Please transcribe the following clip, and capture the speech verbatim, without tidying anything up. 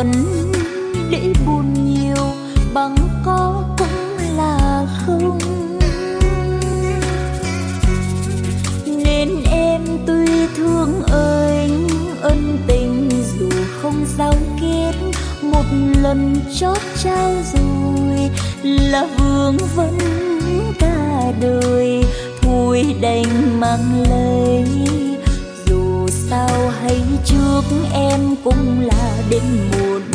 vẫn để buồn nhiều, bằng có cũng là không. Nên em tuy thương anh ân tình dù không giao kết, một lần chót trao rồi là vương vấn cả đời, thôi đành mang lấy. Dù sao hay trước em cũng là đêm muộn,